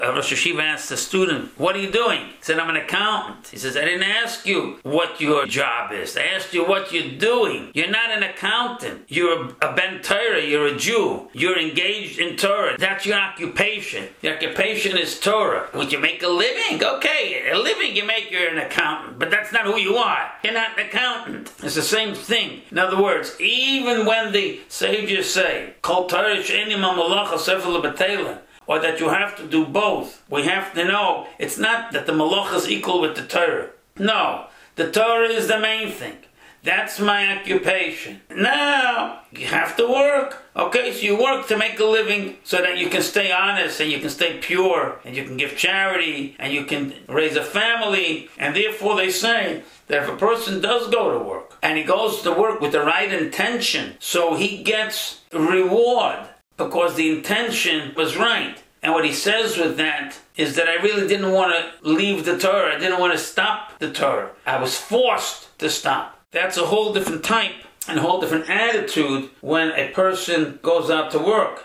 Rosh Hashiva asked the student, what are you doing? He said, I'm an accountant. He says, I didn't ask you what your job is. I asked you what you're doing. You're not an accountant. You're a Ben Torah. You're a Jew. You're engaged in Torah. That's your occupation. Your occupation is Torah. Would you make a living? Okay, a living you make, you're an accountant. But that's not who you are. You're not an accountant. It's the same thing. In other words, even when the sages say, Kol Torah she'eni mamalacha sefer lebatela, or that you have to do both, we have to know it's not that the malacha is equal with the Torah. No, the Torah is the main thing. That's my occupation. Now, you have to work. Okay, so you work to make a living so that you can stay honest and you can stay pure and you can give charity and you can raise a family. And therefore they say that if a person does go to work and he goes to work with the right intention, so he gets reward because the intention was right. And what he says with that is that I really didn't want to leave the Torah. I didn't want to stop the Torah. I was forced to stop. That's a whole different type and a whole different attitude when a person goes out to work.